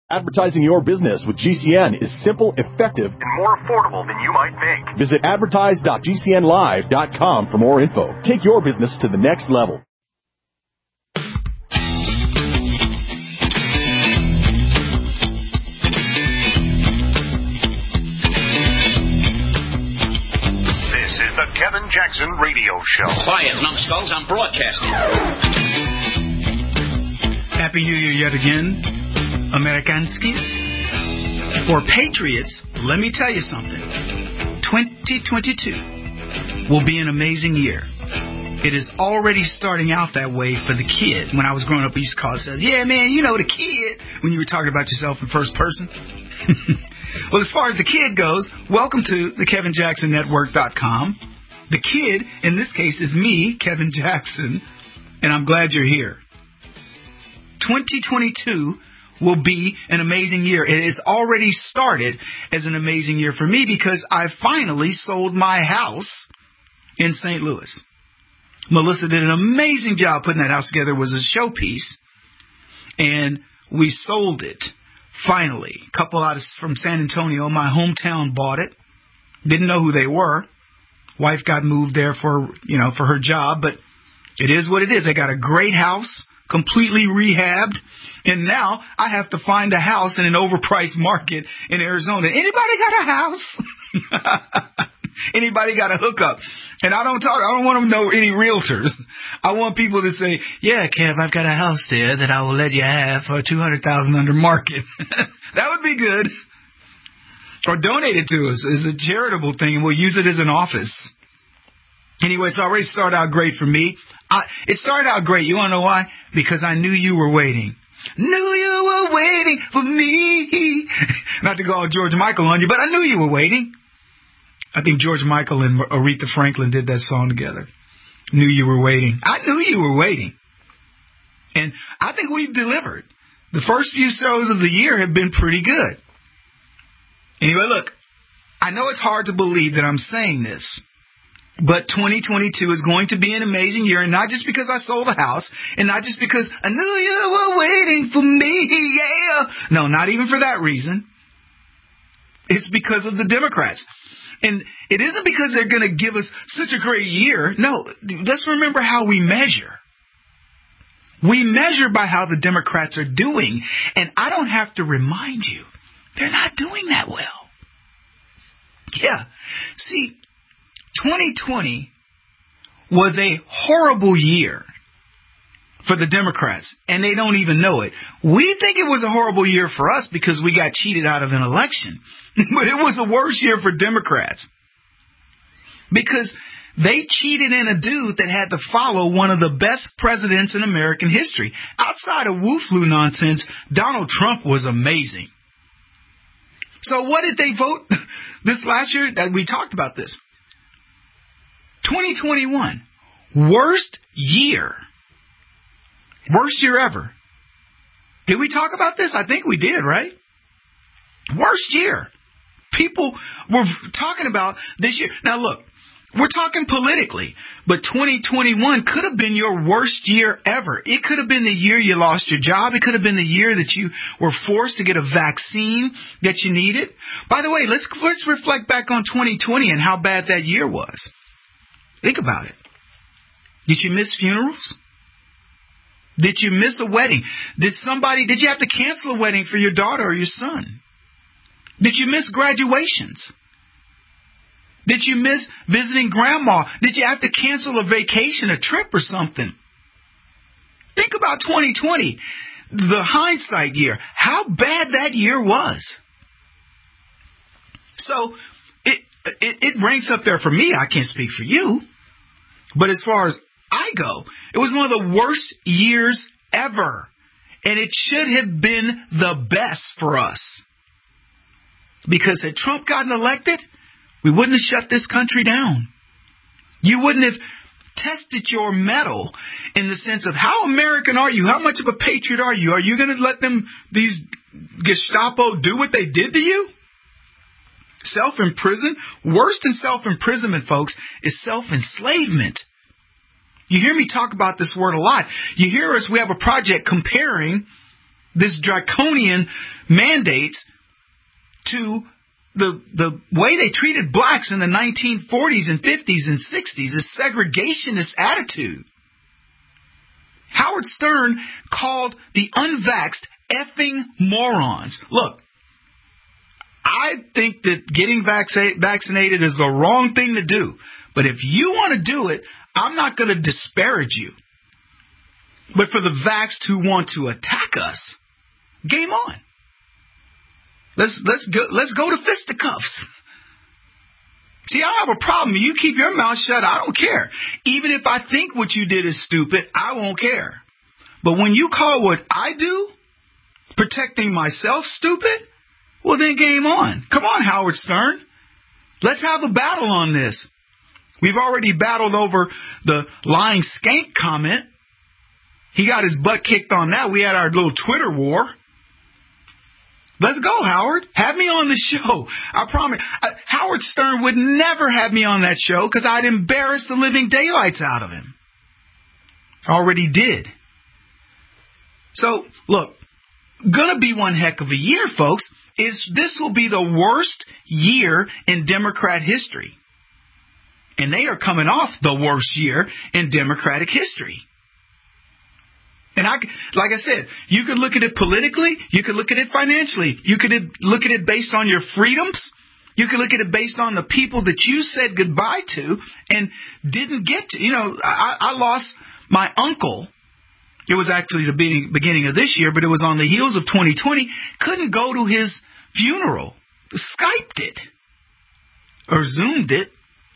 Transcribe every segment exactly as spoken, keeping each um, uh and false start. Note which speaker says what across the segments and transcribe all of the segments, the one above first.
Speaker 1: Advertising your business with G C N is simple, effective,
Speaker 2: and more affordable than you might think.
Speaker 1: Visit advertise dot g c n live dot com for more info. Take your business to the next level.
Speaker 2: This is the Kevin Jackson Radio Show.
Speaker 3: Quiet, numbskulls, I'm broadcasting.
Speaker 4: Happy New Year yet again, Amerikanskis. For Patriots, let me tell you something. twenty twenty-two will be an amazing year. It is already starting out that way for the kid. When I was growing up, I used to call it, says, yeah, man, you know the kid, when you were talking about yourself in first person. Well, as far as the kid goes, welcome to the Kevin Jackson Network dot com. The kid, in this case, is me, Kevin Jackson, and I'm glad you're here. twenty twenty-two will be an amazing year. It has already started as an amazing year for me because I finally sold my house in Saint Louis. Melissa did an amazing job putting that house together. It was a showpiece, and we sold it finally. A couple out of, from San Antonio, my hometown, bought it. Didn't know who they were. Wife got moved there for, you know, for her job, but it is what it is. They got a great house, completely rehabbed, and now I have to find a house in an overpriced market in Arizona. Anybody got a house? Anybody got a hookup? And I don't talk, I don't want to know any realtors. I want people to say, yeah, Kev, I've got a house there that I will let you have for two hundred thousand dollars under market. That would be good. Or donate it to us as a charitable thing, and we'll use it as an office. Anyway, it's already started out great for me. I, it started out great. You want to know why? Because I knew you were waiting. Knew you were waiting for me. Not to go all George Michael on you, but I knew you were waiting. I think George Michael and Aretha Franklin did that song together. Knew you were waiting. I knew you were waiting. And I think we've delivered. The first few shows of the year have been pretty good. Anyway, look, I know it's hard to believe that I'm saying this, but twenty twenty-two is going to be an amazing year, and not just because I sold a house, and not just because I knew you were waiting for me, yeah. No, not even for that reason. It's because of the Democrats. And it isn't because they're going to give us such a great year. No, let's remember how we measure. We measure by how the Democrats are doing, and I don't have to remind you, they're not doing that well. Yeah, see, twenty twenty was a horrible year for the Democrats, and they don't even know it. We think it was a horrible year for us because we got cheated out of an election. But it was a worse year for Democrats because they cheated in a dude that had to follow one of the best presidents in American history. Outside of Wu-Flu nonsense, Donald Trump was amazing. So what did they vote this last year? We talked about this. twenty twenty-one, worst year. Worst year ever. Did we talk about this? I think we did, right? Worst year. People were talking about this year. Now, look, we're talking politically, but twenty twenty-one could have been your worst year ever. It could have been the year you lost your job. It could have been the year that you were forced to get a vaccine that you needed. By the way, let's let's reflect back on twenty twenty and how bad that year was. Think about it. Did you miss funerals? Did you miss a wedding? Did somebody, did you have to cancel a wedding for your daughter or your son? Did you miss graduations? Did you miss visiting grandma? Did you have to cancel a vacation, a trip or something? Think about twenty twenty, the hindsight year, how bad that year was. So it, it, it ranks up there for me. I can't speak for you. But as far as I go, it was one of the worst years ever. And it should have been the best for us. Because had Trump gotten elected, we wouldn't have shut this country down. You wouldn't have tested your mettle in the sense of how American are you? How much of a patriot are you? Are you going to let them, these Gestapo, do what they did to you? Self-imprison? Worse than self-imprisonment, folks, is self-enslavement. You hear me talk about this word a lot. You hear us, we have a project comparing this draconian mandates to the the way they treated blacks in the nineteen forties and fifties and sixties, this segregationist attitude. Howard Stern called the unvaxxed effing morons. Look, I think that getting vac- vaccinated is the wrong thing to do. But if you want to do it, I'm not going to disparage you. But for the vaxxed who want to attack us, game on. Let's let's go let's go to fisticuffs. See, I don't have a problem. You keep your mouth shut. I don't care. Even if I think what you did is stupid, I won't care. But when you call what I do protecting myself stupid, well, then game on. Come on, Howard Stern. Let's have a battle on this. We've already battled over the lying skank comment. He got his butt kicked on that. We had our little Twitter war. Let's go, Howard. Have me on the show. I promise. Uh, Howard Stern would never have me on that show because I'd embarrass the living daylights out of him. Already did. So, look, gonna be one heck of a year, folks. Is this will be the worst year in Democrat history. And they are coming off the worst year in Democratic history. And I, like I said, you could look at it politically. You could look at it financially. You could look at it based on your freedoms. You could look at it based on the people that you said goodbye to and didn't get to. You know, I, I lost my uncle. It was actually the beginning, beginning of this year, but it was on the heels of twenty twenty. Couldn't go to his funeral. Skyped it. Or Zoomed it.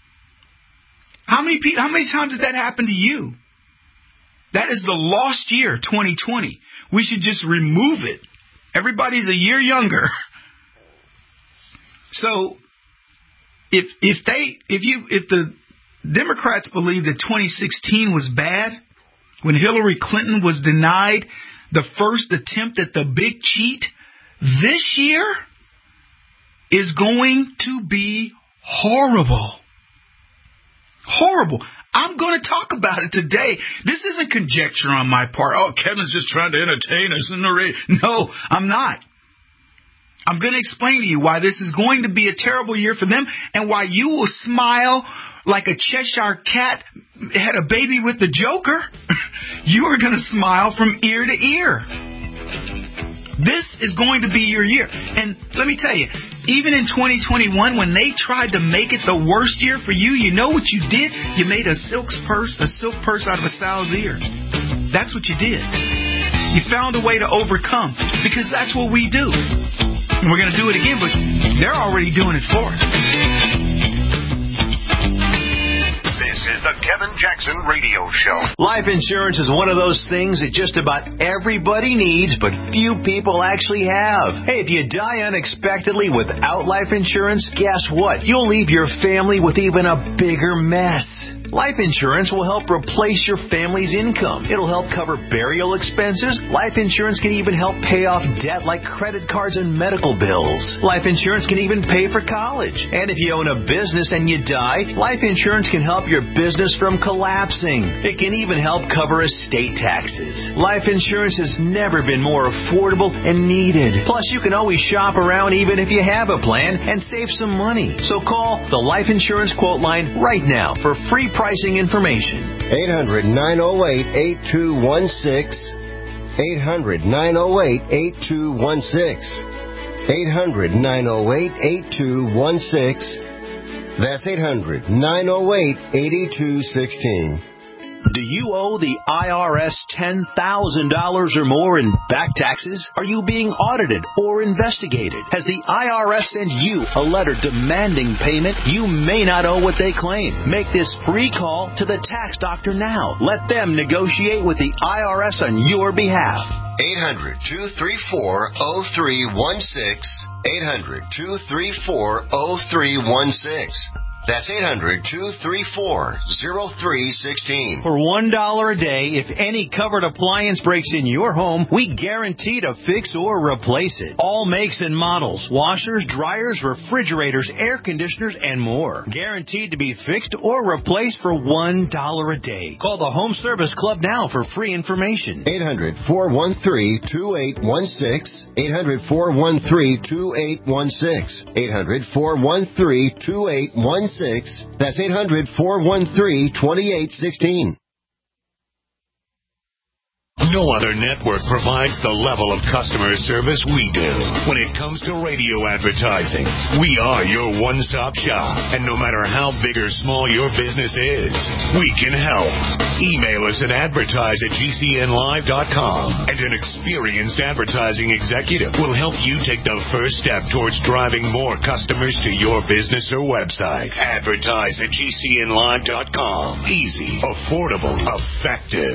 Speaker 4: How many people, how many times did that happen to you? That is the lost year, twenty twenty. We should just remove it. Everybody's a year younger. So, if if they if you if the Democrats believe that twenty sixteen was bad, when Hillary Clinton was denied the first attempt at the big cheat, this year is going to be horrible. Horrible. I'm going to talk about it today. This isn't conjecture on my part. Oh, Kevin's just trying to entertain us in the radio. No, I'm not. I'm going to explain to you why this is going to be a terrible year for them and why you will smile like a Cheshire cat had a baby with the Joker. You are going to smile from ear to ear. This is going to be your year. And let me tell you, even in twenty twenty-one, when they tried to make it the worst year for you, you know what you did? You made a silk purse, a silk purse out of a sow's ear. That's what you did. You found a way to overcome, because that's what we do. And we're going to do it again, but they're already doing it for us.
Speaker 2: This is the Kevin Jackson Radio Show.
Speaker 5: Life insurance is one of those things that just about everybody needs, but few people actually have. Hey, if you die unexpectedly without life insurance, guess what? You'll leave your family with even a bigger mess. Life insurance will help replace your family's income. It'll help cover burial expenses. Life insurance can even help pay off debt like credit cards and medical bills. Life insurance can even pay for college. And if you own a business and you die, life insurance can help your business from collapsing. It can even help cover estate taxes. Life insurance has never been more affordable and needed. Plus, you can always shop around even if you have a plan and save some money. So call the Life Insurance Quote Line right now for free pricing information.
Speaker 6: eight hundred, nine oh eight, eight two one six. eight hundred, nine oh eight, eight two one six. eight hundred, nine oh eight, eight two one six. That's eight hundred, nine oh eight, eight two one six.
Speaker 5: Do you owe the I R S ten thousand dollars or more in back taxes? Are you being audited or investigated? Has the I R S sent you a letter demanding payment? You may not owe what they claim. Make this free call to the tax doctor now. Let them negotiate with the I R S on your behalf.
Speaker 6: eight hundred, two three four, oh three one six. eight hundred, two three four, oh three one six. That's eight hundred, two three four, zero three one six.
Speaker 5: For one dollar a day, if any covered appliance breaks in your home, we guarantee to fix or replace it. All makes and models, washers, dryers, refrigerators, air conditioners, and more. Guaranteed to be fixed or replaced for one dollar a day. Call the Home Service Club now for free information.
Speaker 6: eight hundred, four one three, two eight one six. eight hundred, four one three, two eight one six. eight hundred, four one three, two eight one six. That's eight hundred, four one three, two eight one six.
Speaker 2: No other network provides the level of customer service we do. When it comes to radio advertising, we are your one-stop shop. And no matter how big or small your business is, we can help. Email us at advertise at G C N live dot com, and an experienced advertising executive will help you take the first step towards driving more customers to your business or website. Advertise at G C N live dot com. Easy, affordable, effective.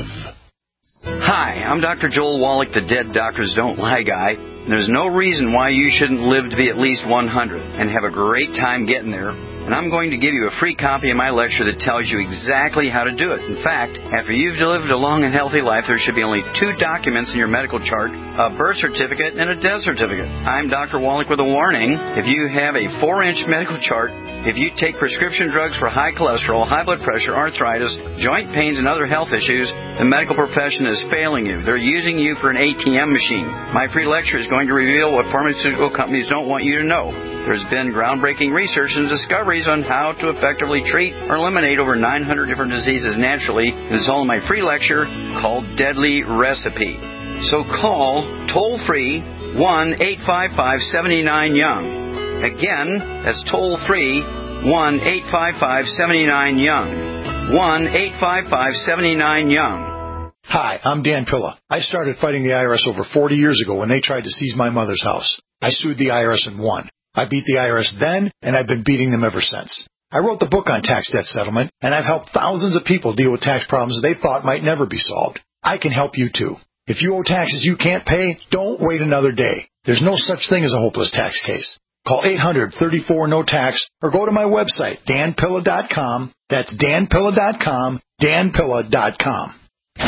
Speaker 7: Hi, I'm Doctor Joel Wallach, the Dead Doctors Don't Lie guy. And there's no reason why you shouldn't live to be at least one hundred and have a great time getting there. And I'm going to give you a free copy of my lecture that tells you exactly how to do it. In fact, after you've lived a long and healthy life, there should be only two documents in your medical chart, a birth certificate and a death certificate. I'm Doctor Wallach with a warning. If you have a four-inch medical chart, if you take prescription drugs for high cholesterol, high blood pressure, arthritis, joint pains, and other health issues, the medical profession is failing you. They're using you for an A T M machine. My free lecture is going to reveal what pharmaceutical companies don't want you to know. There's been groundbreaking research and discoveries on how to effectively treat or eliminate over nine hundred different diseases naturally. It's all in my free lecture called Deadly Recipe. So call toll-free one eight five five, seven nine, young. Again, that's toll-free one eight five five, seven nine, young. one eight five five, seven nine, young.
Speaker 8: Hi, I'm Dan Pilla. I started fighting the I R S over forty years ago when they tried to seize my mother's house. I sued the I R S and won. I beat the I R S then, and I've been beating them ever since. I wrote the book on tax debt settlement, and I've helped thousands of people deal with tax problems they thought might never be solved. I can help you too. If you owe taxes you can't pay, don't wait another day. There's no such thing as a hopeless tax case. Call eight hundred, thirty-four, no tax or go to my website, dan pilla dot com. That's dan pilla dot com, dan pilla dot com.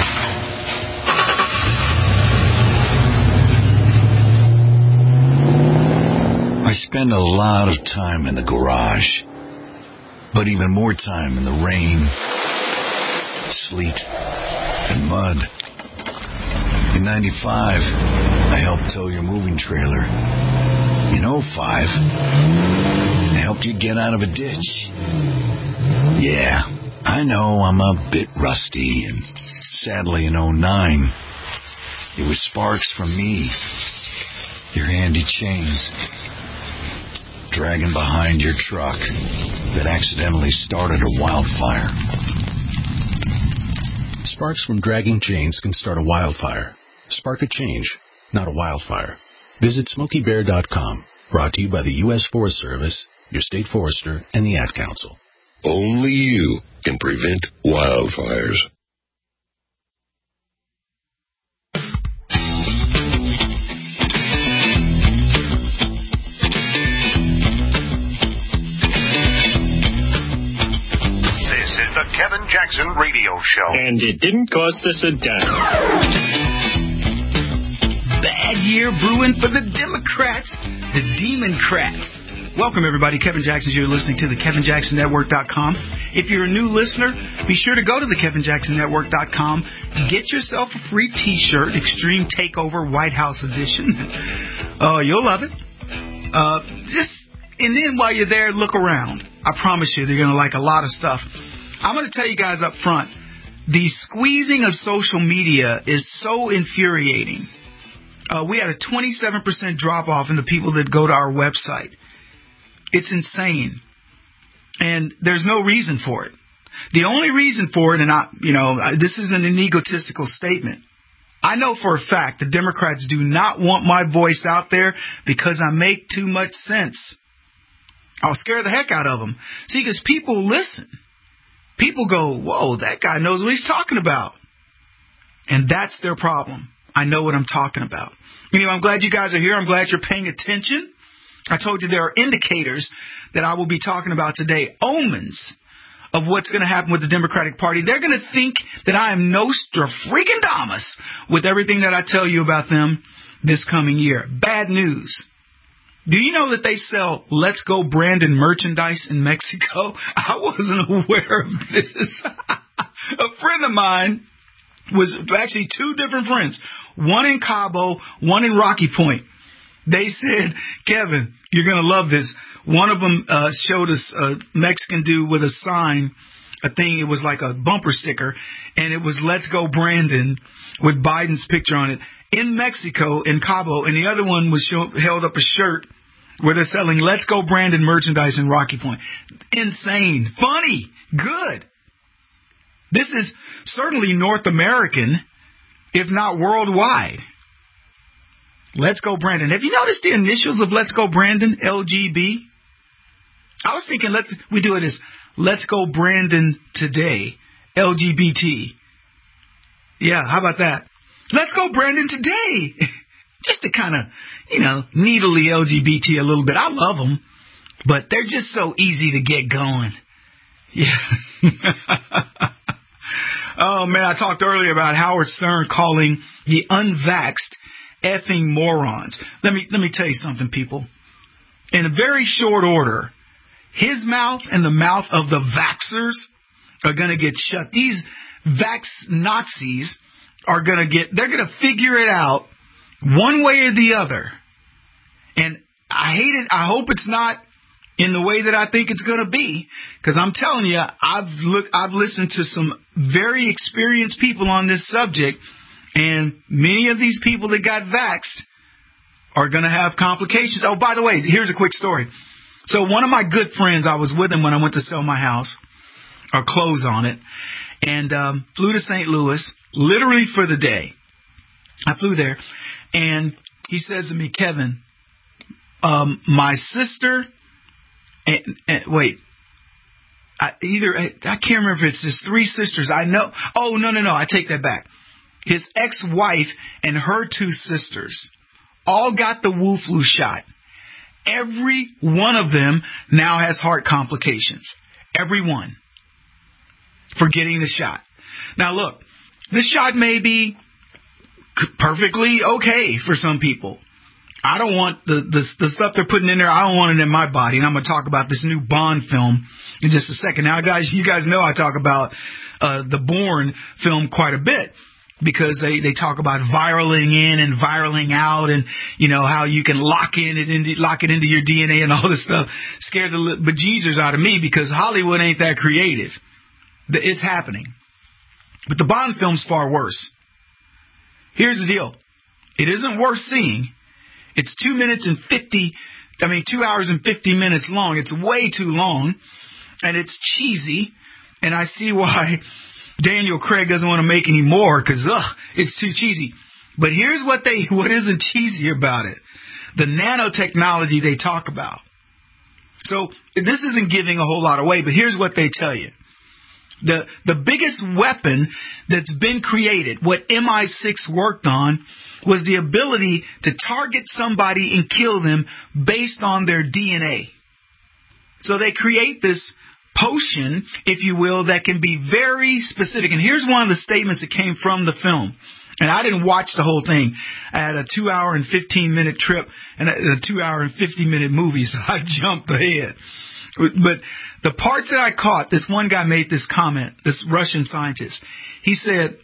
Speaker 9: I spend a lot of time in the garage, but even more time in the rain, sleet, and mud. In ninety-five, I helped tow your moving trailer. In oh five, I helped you get out of a ditch. Yeah, I know I'm a bit rusty, and sadly in oh nine, it was sparks from me, your handy chains, dragging behind your truck that accidentally started a wildfire.
Speaker 10: Sparks from dragging chains can start a wildfire. Spark a change, not a wildfire. Visit Smokey Bear dot com. Brought to you by the U S Forest Service, your state forester, and the Ad Council.
Speaker 11: Only you can prevent wildfires.
Speaker 2: This is the Kevin Jackson Radio Show.
Speaker 12: And it didn't cost us a dime.
Speaker 4: Bad year brewing for the Democrats, the Demon-crats. Welcome, everybody. Kevin Jackson. You're listening to the Kevin Jackson Network dot com. If you're a new listener, be sure to go to the Kevin Jackson Network dot com. Get yourself a free T-shirt, Extreme Takeover White House Edition. Oh, uh, you'll love it. Uh, just and then while you're there, look around. I promise you, they're going to like a lot of stuff. I'm going to tell you guys up front, the squeezing of social media is so infuriating. Uh, we had a twenty-seven percent drop-off in the people that go to our website. It's insane. And there's no reason for it. The only reason for it, and I, you know, this isn't an egotistical statement. I know for a fact the Democrats do not want my voice out there because I make too much sense. I'll scare the heck out of them. See, because people listen. People go, whoa, that guy knows what he's talking about. And that's their problem. I know what I'm talking about. Anyway, I'm glad you guys are here. I'm glad you're paying attention. I told you there are indicators that I will be talking about today, omens of what's going to happen with the Democratic Party. They're going to think that I am Nostrafreaking-Damus with everything that I tell you about them this coming year. Bad news. Do you know that they sell Let's Go Brandon merchandise in Mexico? I wasn't aware of this. A friend of mine was actually two different friends, one in Cabo, one in Rocky Point. They said, Kevin, you're going to love this. One of them uh, showed us a Mexican dude with a sign, a thing. It was like a bumper sticker, and it was Let's Go Brandon with Biden's picture on it in Mexico, in Cabo. And the other one was show, held up a shirt where they're selling Let's Go Brandon merchandise in Rocky Point. Insane. Funny. Good. This is certainly North American, if not worldwide. Let's Go Brandon. Have you noticed the initials of Let's Go Brandon, L G B? I was thinking let's we do it as Let's Go Brandon Today, L G B T. Yeah, how about that? Let's Go Brandon Today. Just to kind of, you know, needly L G B T a little bit. I love them, but they're just so easy to get going. Yeah. Oh, man, I talked earlier about Howard Stern calling the unvaxxed effing morons. Let me let me tell you something, people. In a very short order, his mouth and the mouth of the vaxxers are going to get shut. These vax Nazis are going to get, they're going to figure it out one way or the other. And I hate it. I hope it's not in the way that I think it's going to be, because I'm telling you, I've looked, I've listened to some very experienced people on this subject, and many of these people that got vaxxed are going to have complications. Oh, by the way, here's a quick story. So one of my good friends, I was with him when I went to sell my house, or close on it, and um, flew to Saint Louis, literally for the day. I flew there, and he says to me, Kevin, um, my sister... And, and, wait, I, either I, I can't remember if it's his three sisters. I know. Oh, no, no, no. I take that back. His ex-wife and her two sisters all got the Wu flu shot. Every one of them now has heart complications. Every one. For getting the shot. Now, look, this shot may be perfectly okay for some people. I don't want the, the the stuff they're putting in there. I don't want it in my body. And I'm going to talk about this new Bond film in just a second. Now, guys, you guys know I talk about uh, the Bourne film quite a bit, because they, they talk about viraling in and viraling out, and, you know, how you can lock in it into, lock it into your D N A and all this stuff. Scared the bejesus out of me, because Hollywood ain't that creative. It's happening. But the Bond film's far worse. Here's the deal. It isn't worth seeing. It's two minutes and fifty, I mean, two hours and fifty minutes long. It's way too long, and it's cheesy, and I see why Daniel Craig doesn't want to make any more, because, ugh, it's too cheesy. But here's what they, what isn't cheesy about it. The nanotechnology they talk about. So this isn't giving a whole lot away, but here's what they tell you. The the biggest weapon that's been created, what M I six worked on, was the ability to target somebody and kill them based on their D N A. So they create this potion, if you will, that can be very specific. And here's one of the statements that came from the film. And I didn't watch the whole thing. I had a two hour and fifteen minute trip and a two hour and fifty minute movie, so I jumped ahead. But the parts that I caught, this one guy made this comment, this Russian scientist. He said,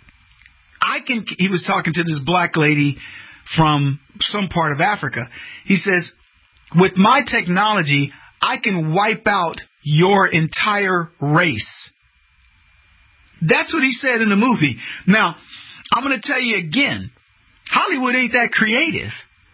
Speaker 4: I can, he was talking to this black lady from some part of Africa. He says, with my technology, I can wipe out your entire race. That's what he said in the movie. Now, I'm going to tell you again, Hollywood ain't that creative.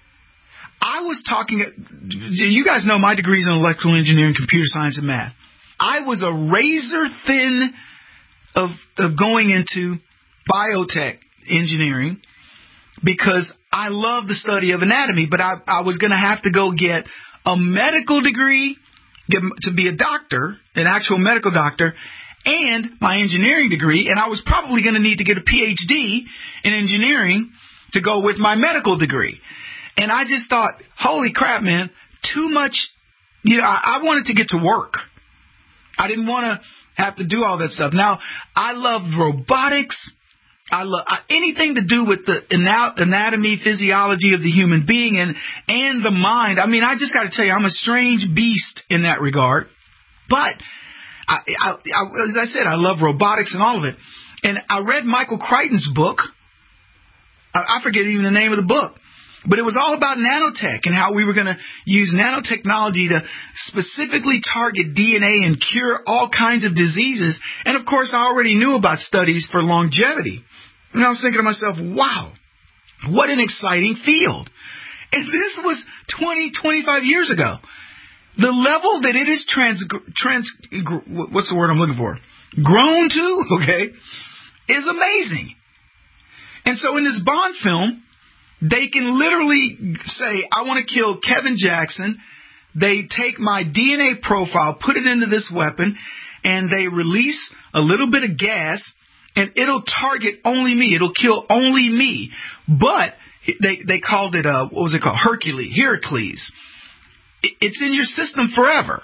Speaker 4: I was talking, you guys know my degrees in electrical engineering, computer science, and math. I was a razor thin of, of going into biotech engineering because I love the study of anatomy, but I, I was going to have to go get a medical degree get, to be a doctor, an actual medical doctor, and my engineering degree, and I was probably going to need to get a P H D in engineering to go with my medical degree. And I just thought, holy crap, man, too much, you know, I, I wanted to get to work. I didn't want to have to do all that stuff. Now, I love robotics. I love uh, anything to do with the anatomy, physiology of the human being and, and the mind. I mean, I just got to tell you, I'm a strange beast in that regard. But, I, I, I, as I said, I love robotics and all of it. And I read Michael Crichton's book. I, I forget even the name of the book. But it was all about nanotech and how we were going to use nanotechnology to specifically target D N A and cure all kinds of diseases. And, of course, I already knew about studies for longevity. And I was thinking to myself, wow, what an exciting field. And this was twenty, twenty-five years ago. The level that it is trans, trans, what's the word I'm looking for? Grown to, okay, is amazing. And so in this Bond film, they can literally say, I want to kill Kevin Jackson. They take my D N A profile, put it into this weapon, and they release a little bit of gas, and it'll target only me. It'll kill only me. But they they called it, uh, what was it called? Hercules, Heracles. It's in your system forever.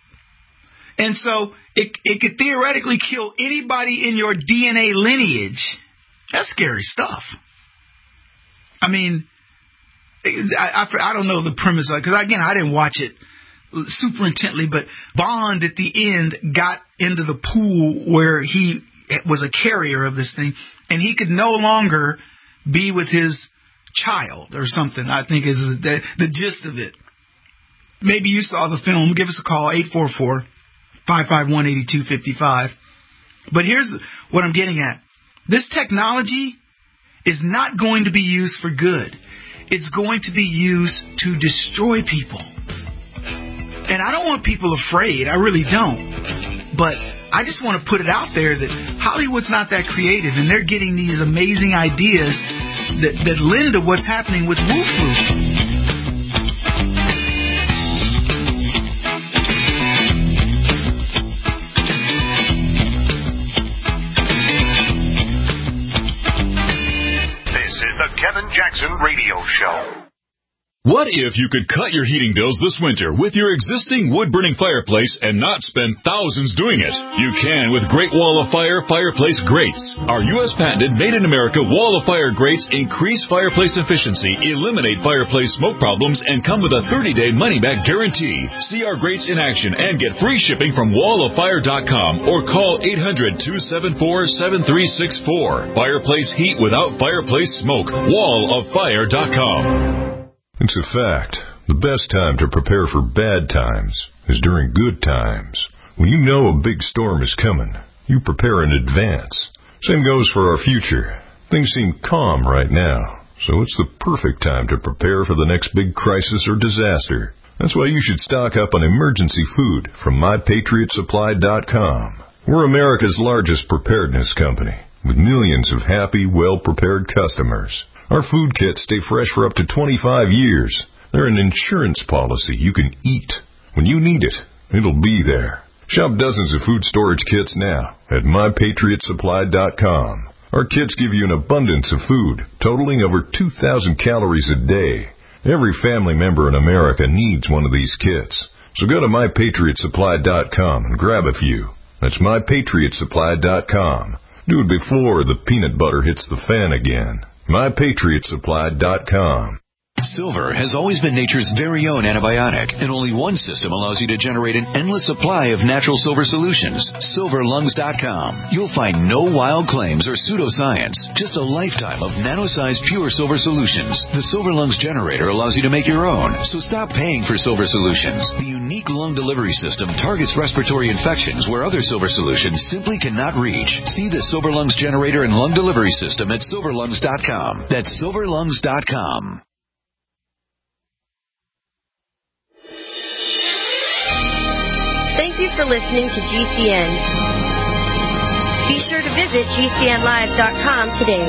Speaker 4: And so it, it could theoretically kill anybody in your D N A lineage. That's scary stuff. I mean, I, I, I don't know the premise, because, again, I didn't watch it super intently, but Bond at the end got into the pool where he was a carrier of this thing, and he could no longer be with his child or something, I think is the, the gist of it. Maybe you saw the film. Give us a call, eight four four, five five one, eight two five five. But here's what I'm getting at. This technology is not going to be used for good. It's going to be used to destroy people. And I don't want people afraid. I really don't. But I just want to put it out there that Hollywood's not that creative, and they're getting these amazing ideas that, that lend to what's happening with Wu-Fu.
Speaker 2: Kevin Jackson Radio Show.
Speaker 1: What if you could cut your heating bills this winter with your existing wood-burning fireplace and not spend thousands doing it? You can with Great Wall of Fire Fireplace Grates. Our U S patented made-in-America Wall of Fire grates increase fireplace efficiency, eliminate fireplace smoke problems, and come with a thirty-day money-back guarantee. See our grates in action and get free shipping from wall of fire dot com or call eight hundred, two seven four, seven three six four. Fireplace heat without fireplace smoke. wall of fire dot com.
Speaker 11: It's a fact. The best time to prepare for bad times is during good times. When you know a big storm is coming, you prepare in advance. Same goes for our future. Things seem calm right now, so it's the perfect time to prepare for the next big crisis or disaster. That's why you should stock up on emergency food from my patriot supply dot com. We're America's largest preparedness company, with millions of happy, well-prepared customers. Our food kits stay fresh for up to twenty-five years. They're an insurance policy you can eat. When you need it, it'll be there. Shop dozens of food storage kits now at my patriot supply dot com. Our kits give you an abundance of food, totaling over two thousand calories a day. Every family member in America needs one of these kits. So go to my patriot supply dot com and grab a few. That's my patriot supply dot com. Do it before the peanut butter hits the fan again. my patriot supply dot com.
Speaker 5: Silver has always been nature's very own antibiotic, and only one system allows you to generate an endless supply of natural silver solutions. silver lungs dot com. You'll find no wild claims or pseudoscience, just a lifetime of nano-sized pure silver solutions. The Silver Lungs generator allows you to make your own, so stop paying for silver solutions. The unique lung delivery system targets respiratory infections where other silver solutions simply cannot reach. See the Silver Lungs generator and lung delivery system at silver lungs dot com. That's silver lungs dot com.
Speaker 13: Thank you for listening to G C N. Be sure to visit G C N live dot com today.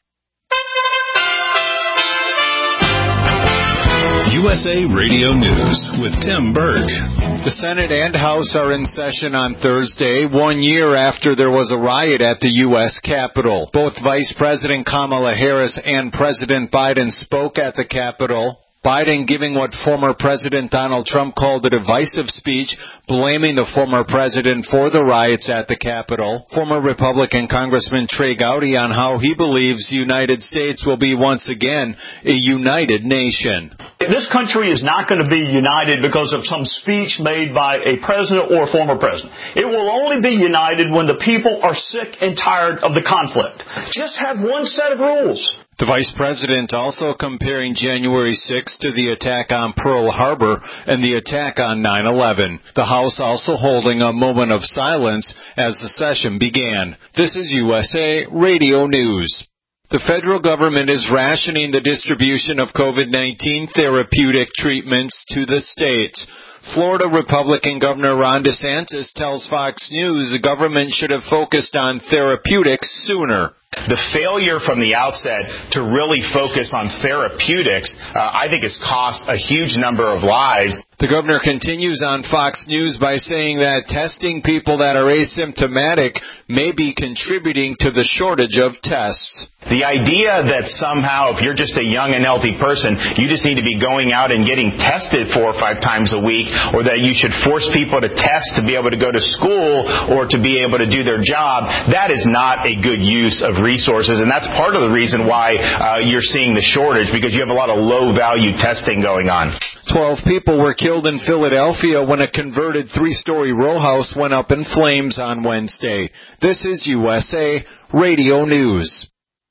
Speaker 14: U S A Radio News with Tim Berg.
Speaker 15: The Senate and House are in session on Thursday, one year after there was a riot at the U S Capitol. Both Vice President Kamala Harris and President Biden spoke at the Capitol. Biden giving what former President Donald Trump called a divisive speech, blaming the former president for the riots at the Capitol. Former Republican Congressman Trey Gowdy on how he believes the United States will be once again a united nation.
Speaker 16: This country is not going to be united because of some speech made by a president or a former president. It will only be united when the people are sick and tired of the conflict. Just have one set of rules.
Speaker 15: The vice president also comparing January sixth to the attack on Pearl Harbor and the attack on nine eleven. The House also holding a moment of silence as the session began. This is U S A Radio News. The federal government is rationing the distribution of COVID nineteen therapeutic treatments to the states. Florida Republican Governor Ron DeSantis tells Fox News the government should have focused on therapeutics sooner.
Speaker 17: The failure from the outset to really focus on therapeutics, uh, I think, has cost a huge number of lives.
Speaker 15: The governor continues on Fox News by saying that testing people that are asymptomatic may be contributing to the shortage of tests.
Speaker 17: The idea that somehow if you're just a young and healthy person, you just need to be going out and getting tested four or five times a week, or that you should force people to test to be able to go to school or to be able to do their job, that is not a good use of resources. And that's part of the reason why uh, you're seeing the shortage, because you have a lot of low-value testing going on.
Speaker 15: Twelve people were killed in Philadelphia when a converted three-story row house went up in flames on Wednesday. This is U S A Radio News.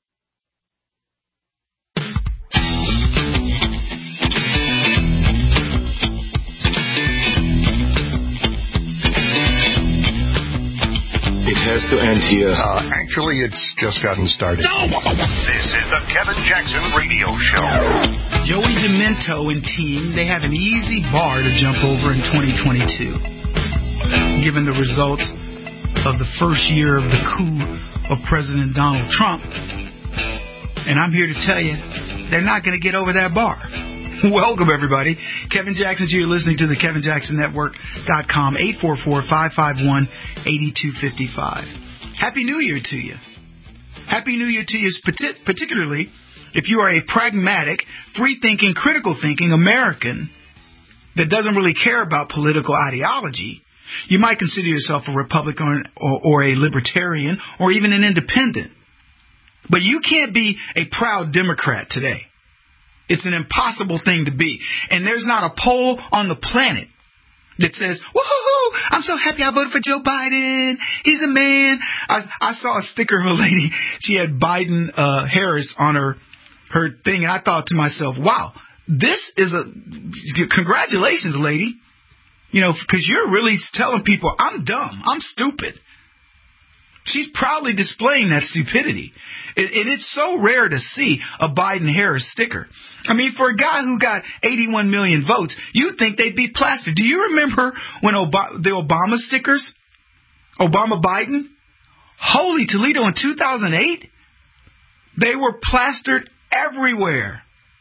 Speaker 18: It has to end here.
Speaker 19: Uh, actually, it's just gotten started.
Speaker 2: No! This is the Kevin Jackson Radio Show.
Speaker 4: Joey Demento and team, they have an easy bar to jump over in twenty twenty-two. Given the results of the first year of the coup of President Donald Trump. And I'm here to tell you, they're not going to get over that bar. Welcome, everybody. Kevin Jackson, you're listening to the Kevin Jackson Network dot com, eight four four, five five one, eight two five five. Happy New Year to you. Happy New Year to you, particularly if you are a pragmatic, free-thinking, critical-thinking American that doesn't really care about political ideology. You might consider yourself a Republican or, or a Libertarian or even an Independent. But you can't be a proud Democrat today. It's an impossible thing to be. And there's not a poll on the planet that says, woohoo, I'm so happy I voted for Joe Biden. He's a man. I, I saw a sticker of a lady. She had Biden uh, Harris on her, her thing. And I thought to myself, wow, this is a, congratulations, lady. You know, because you're really telling people, I'm dumb. I'm stupid. She's proudly displaying that stupidity. And it's so rare to see a Biden-Harris sticker. I mean, for a guy who got eighty-one million votes, you'd think they'd be plastered. Do you remember when Ob- the Obama stickers, Obama-Biden, holy Toledo in two thousand eight? They were plastered everywhere.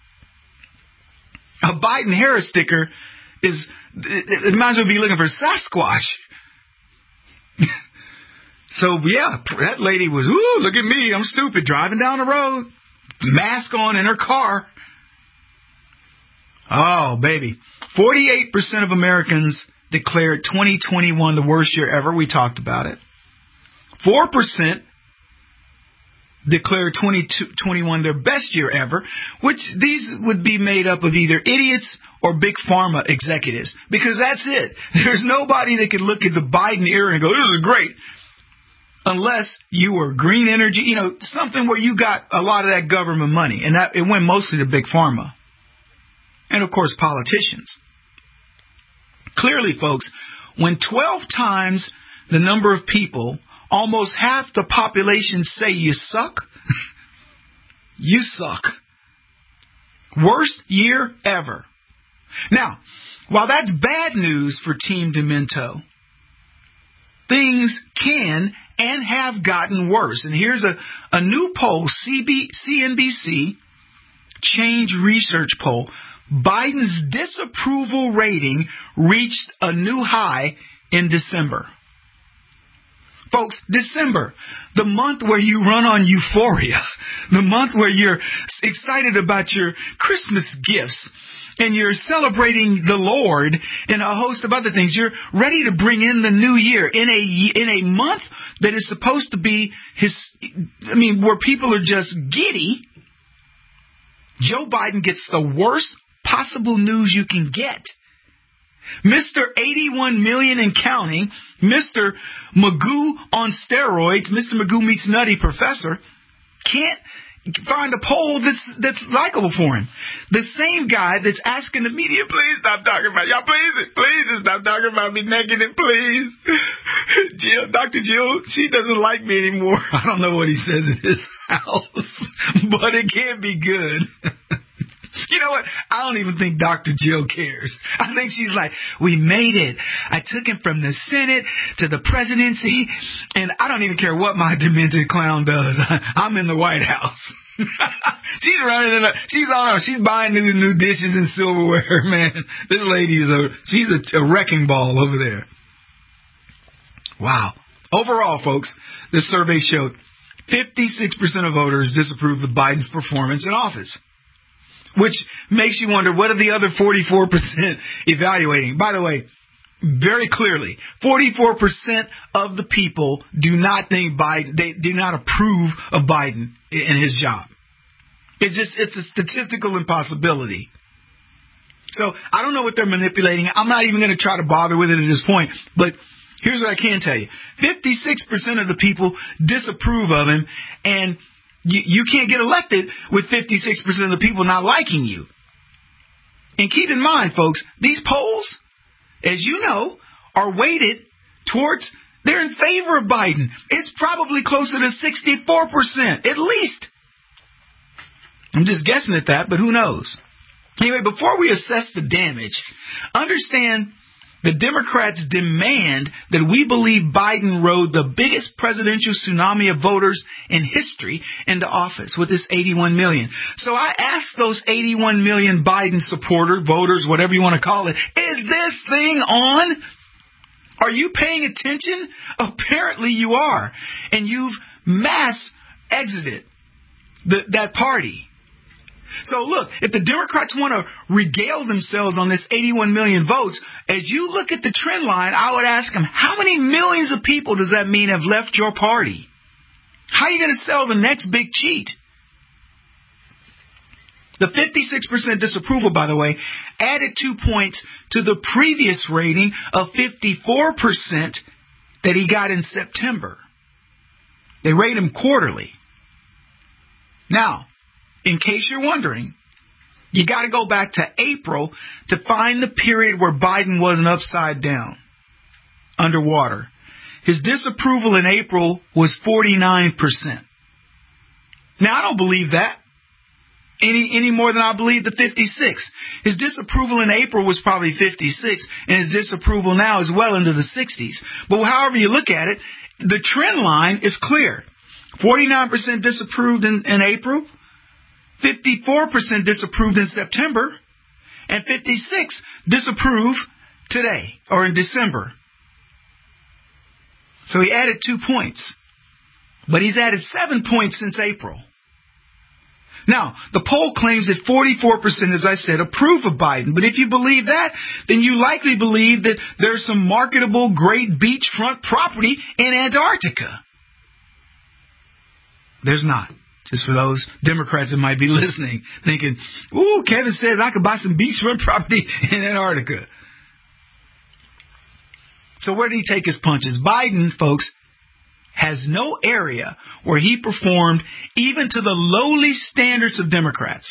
Speaker 4: A Biden-Harris sticker is, it, it might as well be looking for Sasquatch. So, yeah, that lady was, ooh, look at me, I'm stupid, driving down the road, mask on in her car. Oh, baby. forty-eight percent of Americans declared twenty twenty-one the worst year ever. We talked about it. four percent declared twenty twenty-one their best year ever, which these would be made up of either idiots or big pharma executives, because that's it. There's nobody that could look at the Biden era and go, this is great. Unless you were green energy, you know, something where you got a lot of that government money. And that it went mostly to big pharma. And, of course, politicians. Clearly, folks, when twelve times the number of people, almost half the population say you suck, you suck. Worst year ever. Now, while that's bad news for Team Demento, things can and have gotten worse. And here's a, a new poll, C B, C N B C, Change Research poll. Biden's disapproval rating reached a new high in December. Folks, December, the month where you run on euphoria, the month where you're excited about your Christmas gifts and you're celebrating the Lord and a host of other things. You're ready to bring in the new year in a in a month that is supposed to be his. I mean, where people are just giddy. Joe Biden gets the worst possible news you can get. Mister eighty-one million and counting, Mister Magoo on steroids, Mister Magoo meets Nutty Professor, can't find a poll that's that's likable for him. The same guy that's asking the media, please stop talking about y'all, please, please stop talking about me negative, please. Jill, Doctor Jill, she doesn't like me anymore. I don't know what he says in his house, but it can't be good. You know what? I don't even think Doctor Jill cares. I think she's like, we made it. I took him from the Senate to the presidency, and I don't even care what my demented clown does. I'm in the White House. She's running in a, she's on her, she's buying new new dishes and silverware, man. This lady is a, she's a, a wrecking ball over there. Wow. Overall, folks, this survey showed fifty-six percent of voters disapprove of Biden's performance in office. Which makes you wonder, what are the other forty-four percent evaluating? By the way, very clearly, forty-four percent of the people do not think Biden, they do not approve of Biden and his job. It's just, it's a statistical impossibility. So I don't know what they're manipulating. I'm not even going to try to bother with it at this point. But here's what I can tell you. fifty-six percent of the people disapprove of him, and You, you can't get elected with fifty-six percent of the people not liking you. And keep in mind, folks, these polls, as you know, are weighted towards, they're in favor of Biden. It's probably closer to sixty-four percent, at least. I'm just guessing at that, but who knows? Anyway, before we assess the damage, understand the Democrats demand that we believe Biden rode the biggest presidential tsunami of voters in history into office with this eighty-one million. So I asked those eighty-one million Biden supporter voters, whatever you want to call it, is this thing on? Are you paying attention? Apparently you are. And you've mass exited the, that party. So look, if the Democrats want to regale themselves on this eighty-one million votes, as you look at the trend line, I would ask them, how many millions of people does that mean have left your party? How are you going to sell the next big cheat? The fifty-six percent disapproval, by the way, added two points to the previous rating of fifty-four percent that he got in September. They rate him quarterly. Now, in case you're wondering, you got to go back to April to find the period where Biden wasn't upside down, underwater. His disapproval in April was forty-nine percent. Now, I don't believe that any any more than I believe the fifty-six. His disapproval in April was probably fifty-six, and his disapproval now is well into the sixties. But however you look at it, the trend line is clear. forty-nine percent disapproved in, in April. fifty-four percent disapproved in September, and fifty-six disapprove today or in December. So he added two points, but he's added seven points since April. Now, the poll claims that forty-four percent, as I said, approve of Biden. But if you believe that, then you likely believe that there's some marketable great beachfront property in Antarctica. There's not. Just for those Democrats that might be listening, thinking, ooh, Kevin says I could buy some beachfront property in Antarctica. So where did he take his punches? Biden, folks, has no area where he performed even to the lowly standards of Democrats.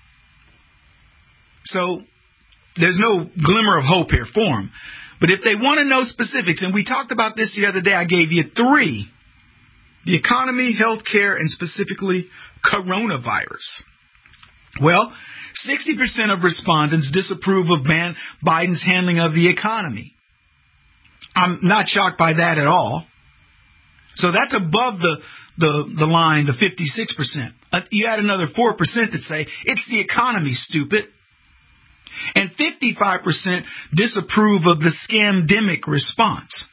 Speaker 4: So there's no glimmer of hope here for him. But if they want to know specifics, and we talked about this the other day, I gave you three. The economy, healthcare, and specifically coronavirus. Well, sixty percent of respondents disapprove of Ban- Biden's handling of the economy. I'm not shocked by that at all. So that's above the, the, the line, the fifty-six percent. Uh, you add another four percent that say, it's the economy, stupid. And fifty-five percent disapprove of the scamdemic response.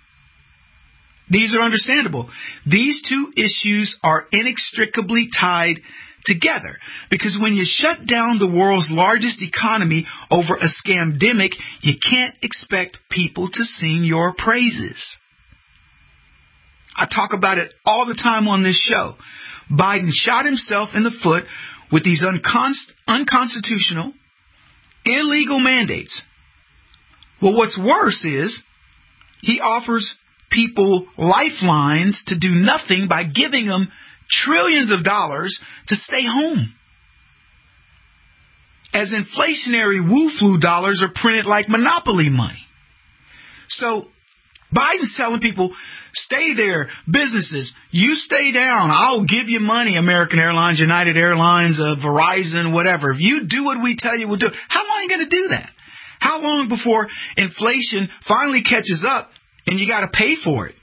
Speaker 4: These are understandable. These two issues are inextricably tied together. Because when you shut down the world's largest economy over a scamdemic, you can't expect people to sing your praises. I talk about it all the time on this show. Biden shot himself in the foot with these unconst- unconstitutional, illegal mandates. Well, what's worse is he offers people lifelines to do nothing by giving them trillions of dollars to stay home. As inflationary woo-flu dollars are printed like monopoly money. So Biden's telling people, stay there, businesses, you stay down. I'll give you money, American Airlines, United Airlines, uh, Verizon, whatever. If you do what we tell you, we'll do it. How long are you going to do that? How long before inflation finally catches up and you got to pay for it?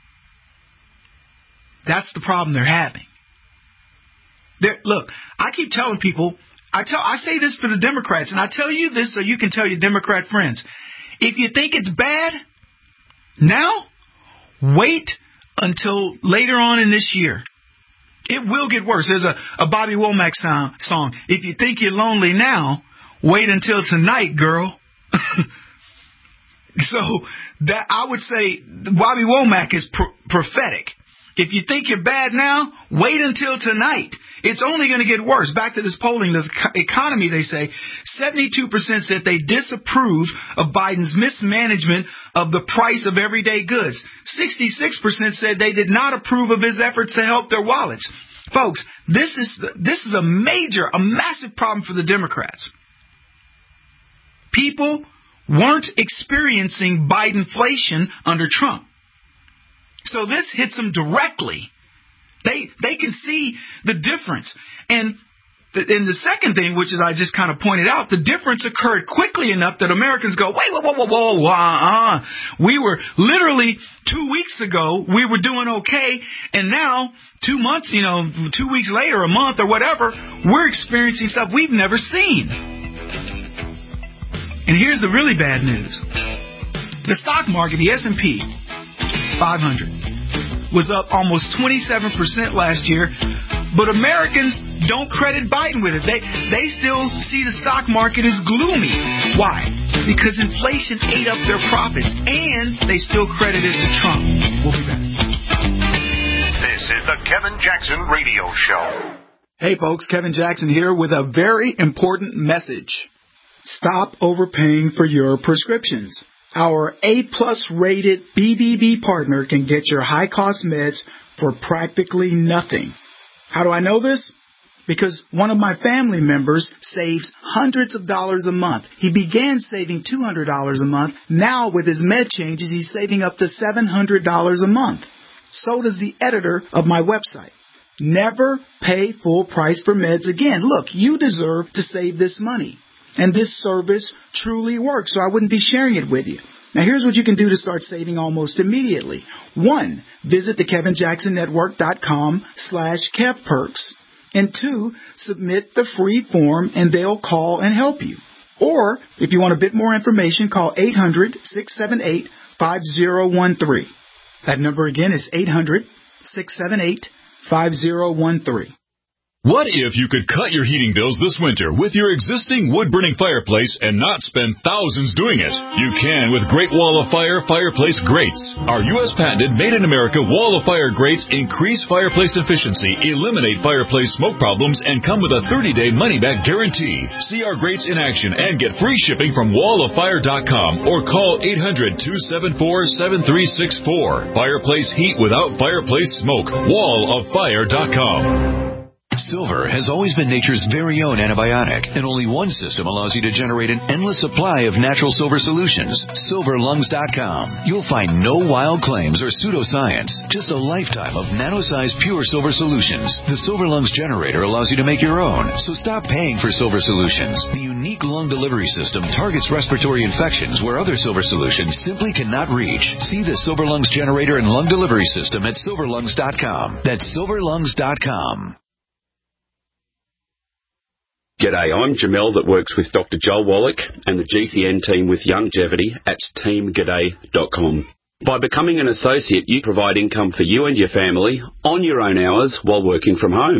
Speaker 4: That's the problem they're having. They're, look, I keep telling people, I tell, I say this for the Democrats, and I tell you this so you can tell your Democrat friends. If you think it's bad now, wait until later on in this year. It will get worse. There's a, a Bobby Womack song, song. If you think you're lonely now, wait until tonight, girl. So that I would say Bobby Womack is pro- prophetic. If you think you're bad now, wait until tonight. It's only going to get worse. Back to this polling, the economy, they say, seventy-two percent said they disapprove of Biden's mismanagement of the price of everyday goods. sixty-six percent said they did not approve of his efforts to help their wallets. Folks, this is this is a major, a massive problem for the Democrats. People weren't experiencing Bidenflation under Trump. So this hits them directly. They they can see the difference. And the, and the second thing, which is I just kind of pointed out, the difference occurred quickly enough that Americans go, wait, whoa, whoa, whoa, whoa, whoa, uh-uh. We were literally two weeks ago, we were doing okay. And now, two months, you know, two weeks later, a month or whatever, we're experiencing stuff we've never seen. And here's the really bad news. The stock market, the S and P five hundred, was up almost twenty-seven percent last year, but Americans don't credit Biden with it. They they still see the stock market as gloomy. Why? Because inflation ate up their profits, and they still credit it to Trump. We'll be back.
Speaker 2: This is the Kevin Jackson Radio Show.
Speaker 4: Hey folks, Kevin Jackson here with a very important message. Stop overpaying for your prescriptions. Our A-plus rated B B B partner can get your high-cost meds for practically nothing. How do I know this? Because one of my family members saves hundreds of dollars a month. He began saving two hundred dollars a month. Now, with his med changes, he's saving up to seven hundred dollars a month. So does the editor of my website. Never pay full price for meds again. Look, you deserve to save this money. And this service truly works, so I wouldn't be sharing it with you. Now, here's what you can do to start saving almost immediately. One, visit the Kevin Jackson Network dot com slash Kev Perks. And two, submit the free form and they'll call and help you. Or, if you want a bit more information, call eight hundred, six seven eight, five zero one three. That number again is eight hundred, six seven eight, five zero one three.
Speaker 1: What if you could cut your heating bills this winter with your existing wood-burning fireplace and not spend thousands doing it? You can with Great Wall of Fire Fireplace Grates. Our U S patented made-in-America Wall of Fire grates increase fireplace efficiency, eliminate fireplace smoke problems, and come with a thirty-day money-back guarantee. See our grates in action and get free shipping from wall of fire dot com or call eight hundred, two seven four, seven three six four. Fireplace heat without fireplace smoke. wall of fire dot com.
Speaker 20: Silver has always been nature's very own antibiotic, and only one system allows you to generate an endless supply of natural silver solutions. silver lungs dot com. You'll find no wild claims or pseudoscience, just a lifetime of nano-sized pure silver solutions. The Silver Lungs generator allows you to make your own, so stop paying for silver solutions. The unique lung delivery system targets respiratory infections where other silver solutions simply cannot reach. See the Silver Lungs generator and lung delivery system at silver lungs dot com. That's silver lungs dot com.
Speaker 21: G'day, I'm Jamel that works with Doctor Joel Wallach and the G C N team with Longevity at team g'day dot com. By becoming an associate, you provide income for you and your family on your own hours while working from home.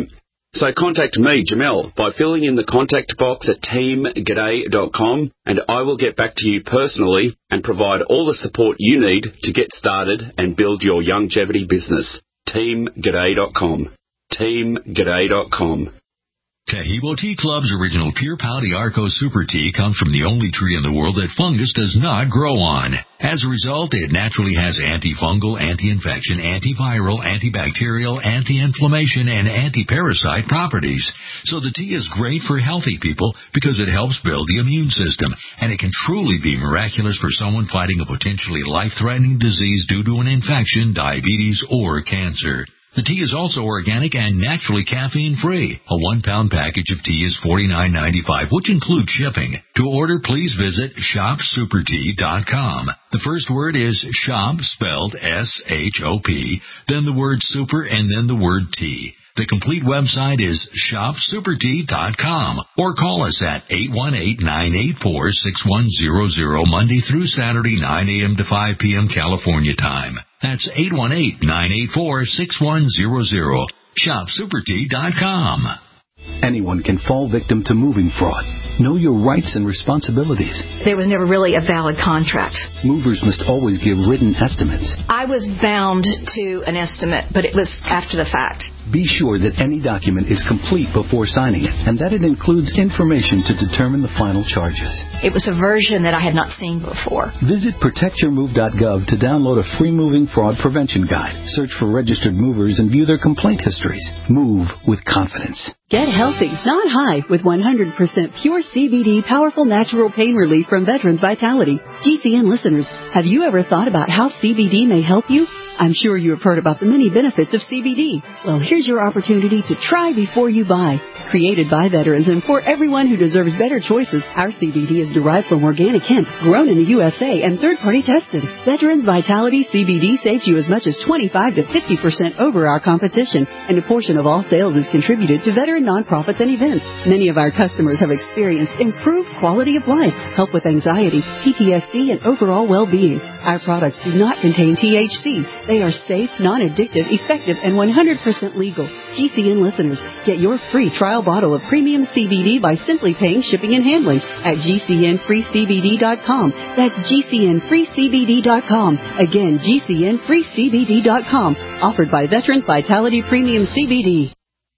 Speaker 21: So contact me, Jamel, by filling in the contact box at team g'day dot com, and I will get back to you personally and provide all the support you need to get started and build your longevity business. team g'day dot com. team g'day dot com.
Speaker 3: Tahibo Tea Club's original Pure Pau d'Arco Super Tea comes from the only tree in the world that fungus does not grow on. As a result, it naturally has antifungal, anti-infection, antiviral, antibacterial, anti-inflammation, and anti-parasite properties. So the tea is great for healthy people because it helps build the immune system, and it can truly be miraculous for someone fighting a potentially life-threatening disease due to an infection, diabetes, or cancer. The tea is also organic and naturally caffeine-free. A one-pound package of tea is forty-nine ninety-five, which includes shipping. To order, please visit shop super tea dot com. The first word is shop, spelled S H O P, then the word super, and then the word tea. The complete website is shop super tea dot com, or call us at eight one eight, nine eight four, six one zero zero Monday through Saturday, nine a.m. to five p.m. California time. That's eight one eight, nine eight four, six one zero zero. shop super tea dot com.
Speaker 22: Anyone can fall victim to moving fraud. Know your rights and responsibilities.
Speaker 23: There was never really a valid contract.
Speaker 22: Movers must always give written estimates.
Speaker 23: I was bound to an estimate, but it was after the fact.
Speaker 22: Be sure that any document is complete before signing it, and that it includes information to determine the final charges.
Speaker 23: It was a version that I had not seen before.
Speaker 22: Visit protect your move dot gov to download a free moving fraud prevention guide. Search for registered movers and view their complaint histories. Move with confidence.
Speaker 24: Get healthy, not high, with one hundred percent pure C B D powerful natural pain relief from Veterans Vitality. G C N listeners, have you ever thought about how C B D may help you? I'm sure you have heard about the many benefits of C B D. Well, here's your opportunity to try before you buy. Created by veterans and for everyone who deserves better choices, our C B D is derived from organic hemp, grown in the U S A, and third-party tested. Veterans Vitality C B D saves you as much as twenty-five to fifty percent over our competition, and a portion of all sales is contributed to veteran nonprofits and events. Many of our customers have experienced improved quality of life, help with anxiety, P T S D, and overall well-being. Our products do not contain T H C. They are safe, non-addictive, effective, and one hundred percent legal. G C N listeners, get your free trial bottle of premium C B D by simply paying shipping and handling at G C N free C B D dot com. That's G C N free C B D dot com. Again, G C N free C B D dot com. Offered by Veterans Vitality Premium C B D.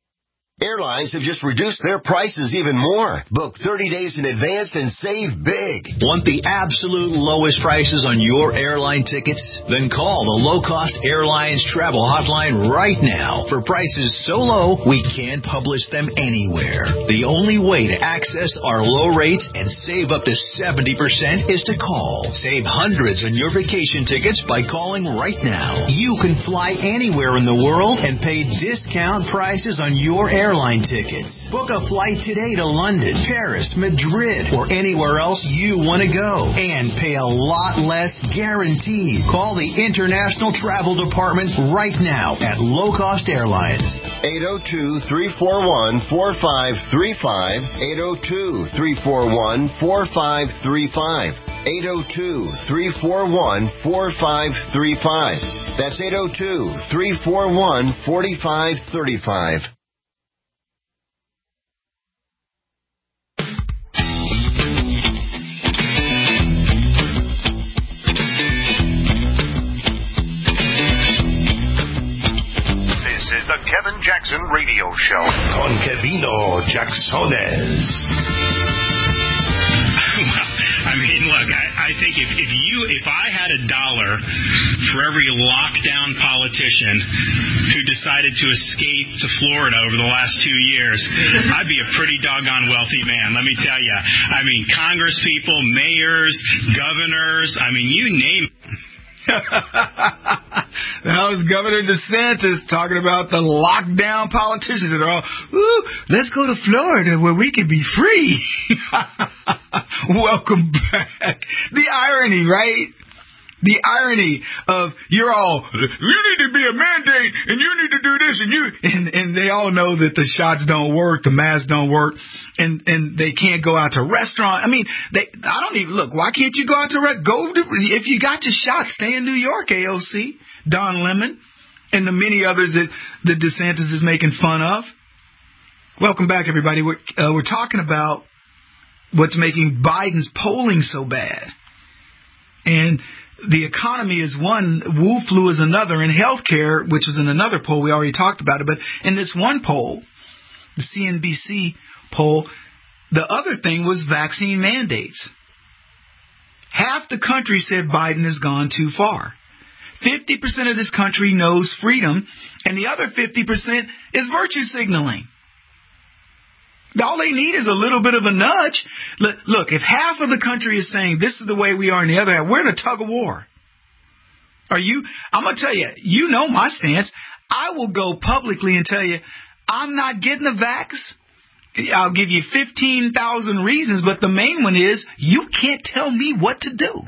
Speaker 6: Airlines have just reduced their prices even more. Book thirty days in advance and save big.
Speaker 5: Want the absolute lowest prices on your airline tickets? Then call the Low Cost Airlines Travel Hotline right now for prices so low we can't publish them anywhere. The only way to access our low rates and save up to seventy percent is to call. Save hundreds on your vacation tickets by calling right now. You can fly anywhere in the world and pay discount prices on your airline Airline tickets. Book a flight today to London, Paris, Madrid, or anywhere else you want to go, and pay a lot less guaranteed. Call the International Travel Department right now at Low Cost Airlines.
Speaker 6: eight oh two, three four one, four five three five. eight oh two, three four one, four five three five. eight oh two, three four one, four five three five. That's eight oh two, three four one, four five three five.
Speaker 2: The Kevin Jackson Radio Show. Con Kevino Jacksones.
Speaker 25: I mean, look, I, I think if, if you, if I had a dollar for every lockdown politician who decided to escape to Florida over the last two years, I'd be a pretty doggone wealthy man, let me tell you. I mean, Congress people, mayors, governors, I mean, you name it.
Speaker 4: That was Governor DeSantis talking about the lockdown politicians that are all, ooh, let's go to Florida where we can be free. Welcome back. The irony, right? The irony of you're all, you need to be a mandate and you need to do this and you, and, and they all know that the shots don't work, the masks don't work, and, and they can't go out to restaurants. I mean, they, I don't even, look, why can't you go out to restaurants? Go to, if you got your shot, stay in New York, A O C, Don Lemon, and the many others that, that DeSantis is making fun of. Welcome back, everybody. We're, uh, we're talking about what's making Biden's polling so bad. And the economy is one, Wu flu is another, and healthcare, which was in another poll, we already talked about it. But in this one poll, the C N B C poll, the other thing was vaccine mandates. Half the country said Biden has gone too far. fifty percent of this country knows freedom, and the other fifty percent is virtue signaling. All they need is a little bit of a nudge. Look, if half of the country is saying this is the way we are, and the other half, we're in a tug of war. Are you? I'm going to tell you, you know my stance. I will go publicly and tell you, I'm not getting the vax. I'll give you fifteen thousand reasons, but the main one is you can't tell me what to do.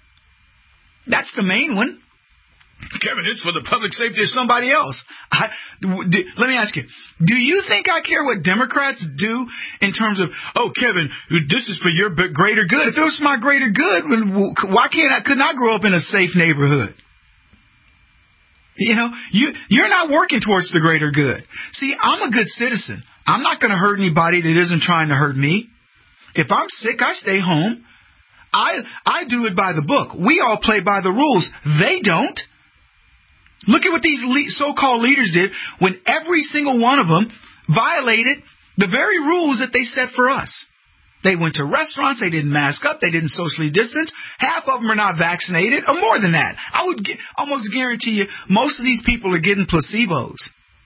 Speaker 4: That's the main one. Kevin, it's for the public safety of somebody else. I, do, let me ask you, do you think I care what Democrats do in terms of, oh, Kevin, this is for your greater good? If it was my greater good, why can't I, couldn't I grow up in a safe neighborhood? You know, you, you're not working towards the greater good. See, I'm a good citizen. I'm not going to hurt anybody that isn't trying to hurt me. If I'm sick, I stay home. I, I do it by the book. We all play by the rules. They don't. Look at what these so-called leaders did when every single one of them violated the very rules that they set for us. They went to restaurants. They didn't mask up. They didn't socially distance. Half of them are not vaccinated, or more than that. I would get, almost guarantee you most of these people are getting placebos.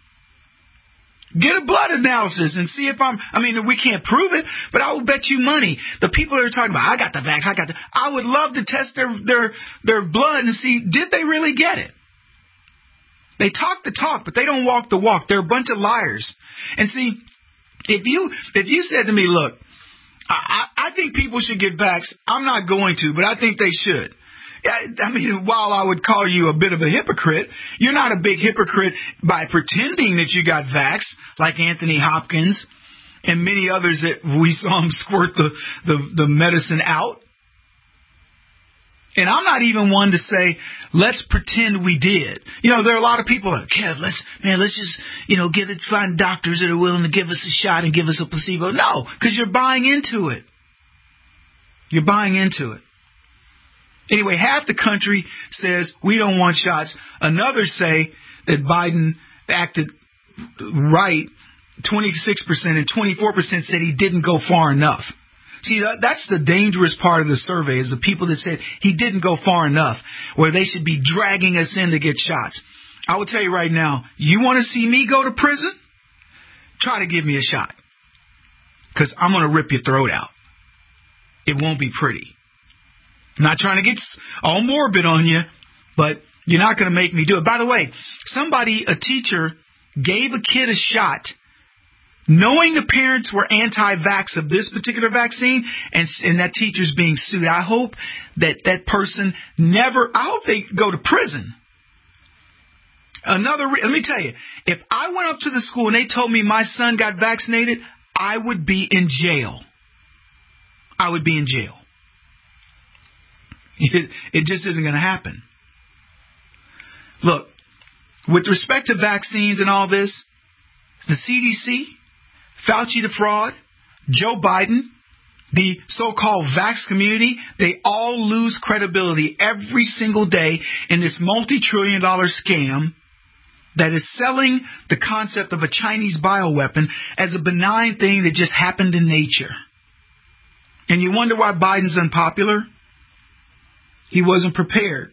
Speaker 4: Get a blood analysis and see if I'm, I mean, we can't prove it, but I will bet you money. The people that are talking about, I got the vax, I got the, I would love to test their, their, their blood and see, did they really get it? They talk the talk, but they don't walk the walk. They're a bunch of liars. And see, if you if you said to me, look, I, I think people should get vaxxed, I'm not going to, but I think they should. I mean, while I would call you a bit of a hypocrite, you're not a big hypocrite by pretending that you got vaxxed, like Anthony Hopkins and many others that we saw him squirt the, the, the medicine out. And I'm not even one to say, let's pretend we did. You know, there are a lot of people like, Kev, let's, man, let's just, you know, get it, find doctors that are willing to give us a shot and give us a placebo. No, because you're buying into it. You're buying into it. Anyway, half the country says we don't want shots. Another say that Biden acted right, twenty-six percent, and twenty-four percent said he didn't go far enough. See, that's the dangerous part of the survey, is the people that said he didn't go far enough, where they should be dragging us in to get shots. I will tell you right now, you want to see me go to prison? Try to give me a shot, because I'm going to rip your throat out. It won't be pretty. I'm not trying to get all morbid on you, but you're not going to make me do it. By the way, somebody, a teacher, gave a kid a shot knowing the parents were anti-vax of this particular vaccine, and, and that teacher's being sued. I hope that that person never, I hope they go to prison. Another, let me tell you, if I went up to the school and they told me my son got vaccinated, I would be in jail. I would be in jail. It, it just isn't going to happen. Look, with respect to vaccines and all this, the C D C, Fauci the fraud, Joe Biden, the so-called vax community, they all lose credibility every single day in this multi-trillion dollar scam that is selling the concept of a Chinese bioweapon as a benign thing that just happened in nature. And you wonder why Biden's unpopular? He wasn't prepared.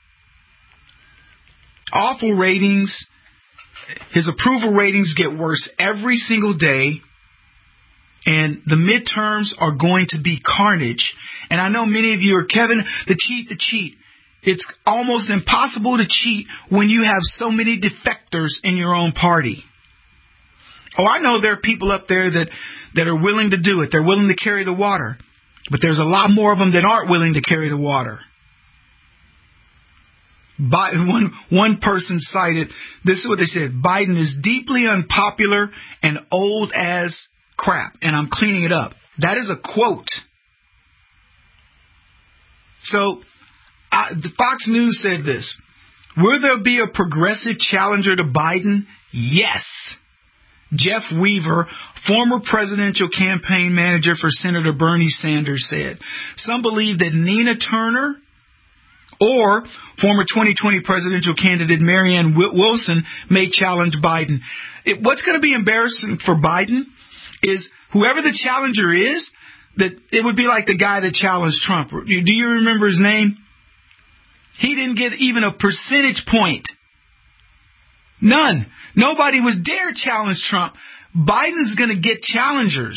Speaker 4: Awful ratings. His approval ratings get worse every single day. And the midterms are going to be carnage. And I know many of you are, Kevin, the cheat, the cheat. It's almost impossible to cheat when you have so many defectors in your own party. Oh, I know there are people up there that, that are willing to do it. They're willing to carry the water. But there's a lot more of them that aren't willing to carry the water. Biden, one, one person cited, this is what they said, Biden is deeply unpopular and old as crap. And I'm cleaning it up. That is a quote. So, I, the Fox News said this. Will there be a progressive challenger to Biden? Yes. Jeff Weaver, former presidential campaign manager for Senator Bernie Sanders, said. Some believe that Nina Turner or former twenty twenty presidential candidate Marianne Wilson may challenge Biden. It, what's going to be embarrassing for Biden is whoever the challenger is, that it would be like the guy that challenged Trump. Do you remember his name? He didn't get even a percentage point. None. Nobody was dare challenge Trump. Biden's going to get challengers.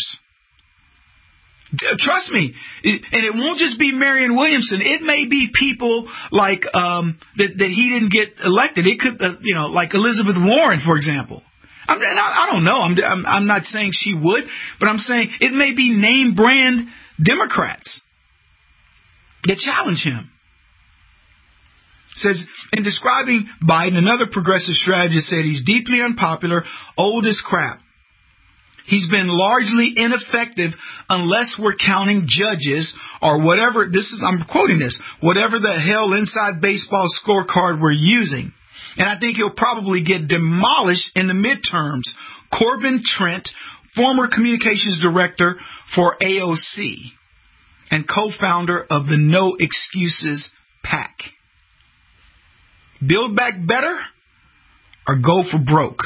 Speaker 4: Trust me. And it won't just be Marianne Williamson. It may be people like um, that, that he didn't get elected. It could, uh, you know, like Elizabeth Warren, for example. I'm, and I, I don't know. I'm, I'm, I'm not saying she would, but I'm saying it may be name brand Democrats that challenge him. Says, in describing Biden, another progressive strategist said he's deeply unpopular, old as crap. He's been largely ineffective unless we're counting judges or whatever, this is, I'm quoting this, whatever the hell inside baseball scorecard we're using. And I think he'll probably get demolished in the midterms. Corbin Trent, former communications director for A O C and co-founder of the No Excuses PAC. Build back better or go for broke?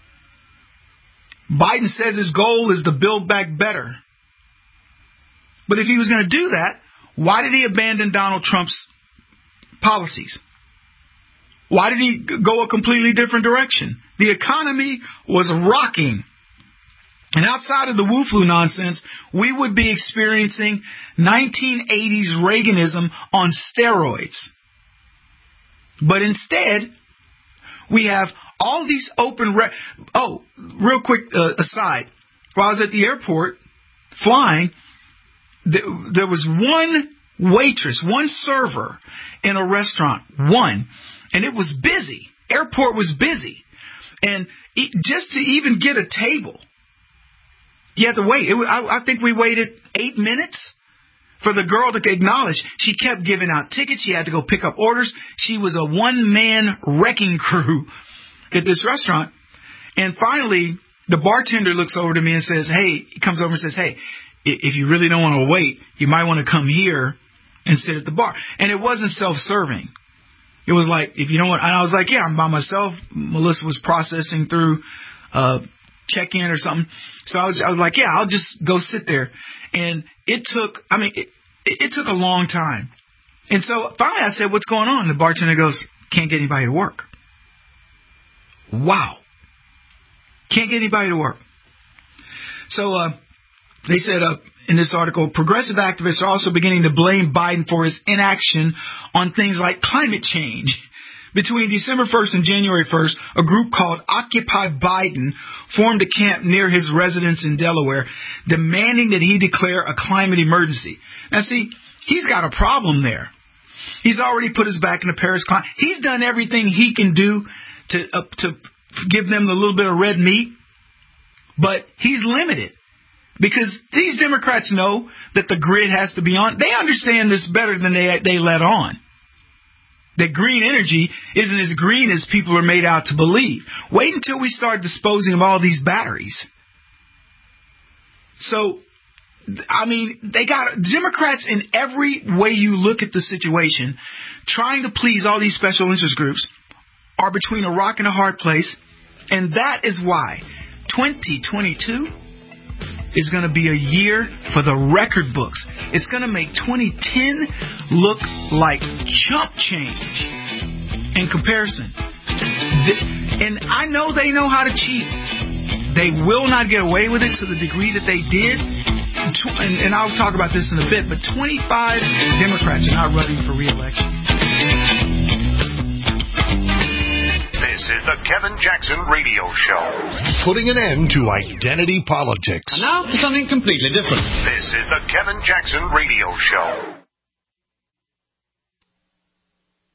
Speaker 4: Biden says his goal is to build back better. But if he was going to do that, why did he abandon Donald Trump's policies? Why did he go a completely different direction? The economy was rocking. And outside of the Wu-flu nonsense, we would be experiencing nineteen eighties Reaganism on steroids. But instead, we have all these open... Re- oh, real quick uh, aside. While I was at the airport flying, th- there was one waitress, one server in a restaurant. One. And it was busy. Airport was busy. And it, just to even get a table, you had to wait. It, I, I think we waited eight minutes for the girl to acknowledge. She kept giving out tickets. She had to go pick up orders. She was a one-man wrecking crew at this restaurant. And finally, the bartender looks over to me and says, hey, he comes over and says, hey, if you really don't want to wait, you might want to come here and sit at the bar. And it wasn't self-serving. It was like, if you don't want, and I was like, yeah, I'm by myself. Melissa was processing through uh, check-in or something. So I was, I was like, yeah, I'll just go sit there. And it took, I mean, it, it took a long time. And so finally I said, what's going on? And the bartender goes, can't get anybody to work. Wow. Can't get anybody to work. So uh, they said uh, in this article, progressive activists are also beginning to blame Biden for his inaction on things like climate change. Between December first and January first, a group called Occupy Biden formed a camp near his residence in Delaware, demanding that he declare a climate emergency. Now, see, he's got a problem there. He's already put his back in the Paris climate. He's done everything he can do to uh, to give them the little bit of red meat, but he's limited. Because these Democrats know that the grid has to be on. They understand this better than they they let on. That green energy isn't as green as people are made out to believe. Wait until we start disposing of all these batteries. So, I mean, they got Democrats in every way you look at the situation, trying to please all these special interest groups, are between a rock and a hard place. And that is why twenty twenty-two is going to be a year for the record books. It's going to make twenty ten look like chump change in comparison. And I know they know how to cheat. They will not get away with it to the degree that they did. And I'll talk about this in a bit, but twenty-five Democrats are not running for re-election.
Speaker 2: This is the Kevin Jackson Radio Show. Putting an end to identity politics.
Speaker 7: And now for something completely different.
Speaker 2: This is the Kevin Jackson Radio Show.